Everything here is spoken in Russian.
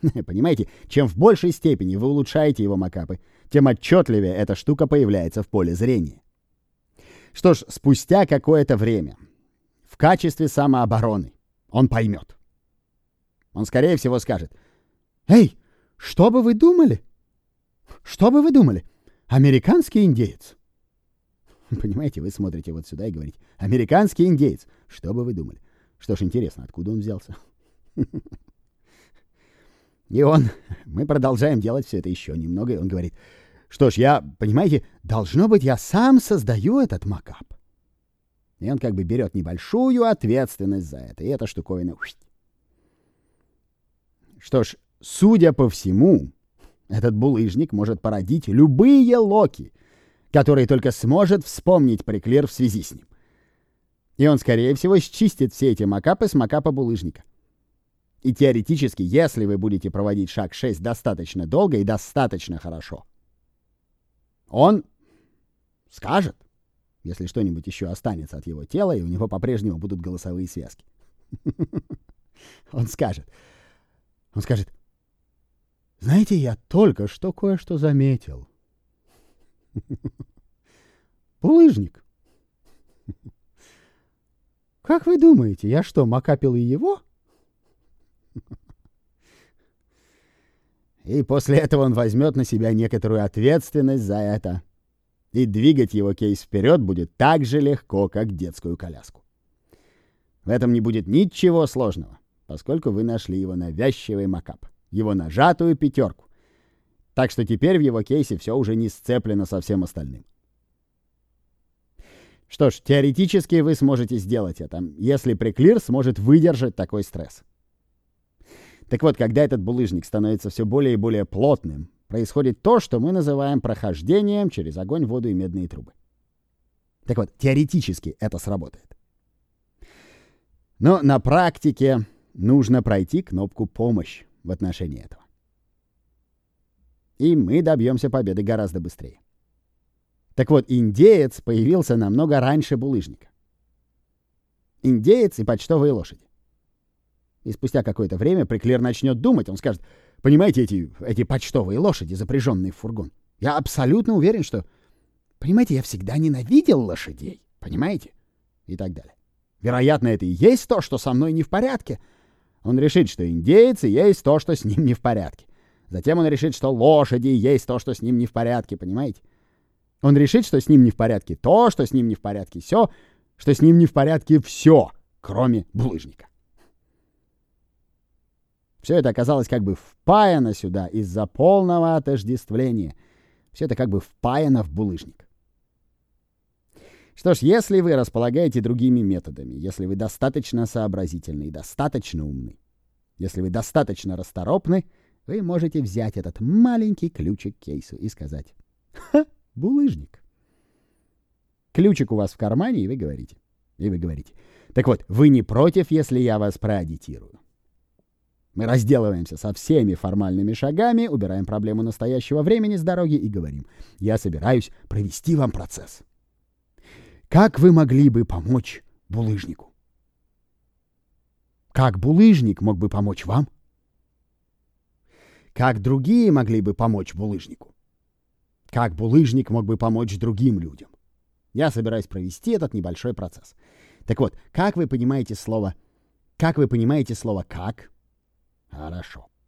Понимаете, чем в большей степени вы улучшаете его макапы, тем отчетливее эта штука появляется в поле зрения. Что ж, спустя какое-то время, в качестве самообороны, он поймет. Он, скорее всего, скажет: «Эй, что бы вы думали? Что бы вы думали? Американский индеец». Понимаете, вы смотрите вот сюда и говорите: «Американский индеец». Что бы вы думали? Что ж, интересно, откуда он взялся? И мы продолжаем делать все это еще немного, и он говорит: «Что ж, понимаете, должно быть, я сам создаю этот макап». И он как бы берет небольшую ответственность за это, и эта штуковина... Что ж, судя по всему, этот булыжник может породить любые локи, которые только сможет вспомнить Приклир в связи с ним. И он, скорее всего, счистит все эти макапы с макапа булыжника. И теоретически, если вы будете проводить шаг 6 достаточно долго и достаточно хорошо, он скажет, если что-нибудь еще останется от его тела, и у него по-прежнему будут голосовые связки. Он скажет: «Знаете, я только что кое-что заметил. Булыжник. Как вы думаете, я что, макапил и его?» И после этого он возьмет на себя некоторую ответственность за это. И двигать его кейс вперед будет так же легко, как детскую коляску. В этом не будет ничего сложного, поскольку вы нашли его навязчивый макап, его нажатую пятерку. Так что теперь в его кейсе все уже не сцеплено со всем остальным. Что ж, теоретически вы сможете сделать это, если Приклир сможет выдержать такой стресс. Так вот, когда этот булыжник становится все более и более плотным, происходит то, что мы называем прохождением через огонь, воду и медные трубы. Так вот, теоретически это сработает. Но на практике нужно пройти кнопку «Помощь» в отношении этого. И мы добьемся победы гораздо быстрее. Так вот, индеец появился намного раньше булыжника. Индеец и почтовые лошади. И спустя какое-то время Приклир начнет думать, он скажет: «Понимаете, эти почтовые лошади, запряженные в фургон, я абсолютно уверен, что... Понимаете, я всегда ненавидел лошадей, понимаете?» И так далее. Вероятно, это и есть то, что со мной не в порядке. Он решит, что индеец и есть то, что с ним не в порядке. Затем он решит, что лошади и есть то, что с ним не в порядке, понимаете? Он решит, что с ним не в порядке то, что с ним не в порядке все, что с ним не в порядке все, кроме булыжника. Все это оказалось как бы впаяно сюда из-за полного отождествления. Все это как бы впаяно в булыжник. Что ж, если вы располагаете другими методами, если вы достаточно сообразительны и достаточно умны, если вы достаточно расторопны, вы можете взять этот маленький ключик к кейсу и сказать: «Ха, булыжник». Ключик у вас в кармане, и вы говорите. Так вот, вы не против, если я вас проаудитирую? Мы разделываемся со всеми формальными шагами, убираем проблему настоящего времени с дороги и говорим: «Я собираюсь провести вам процесс. Как вы могли бы помочь булыжнику? Как булыжник мог бы помочь вам? Как другие могли бы помочь булыжнику? Как булыжник мог бы помочь другим людям? Я собираюсь провести этот небольшой процесс». Так вот, как вы понимаете слово «как»? Хорошо.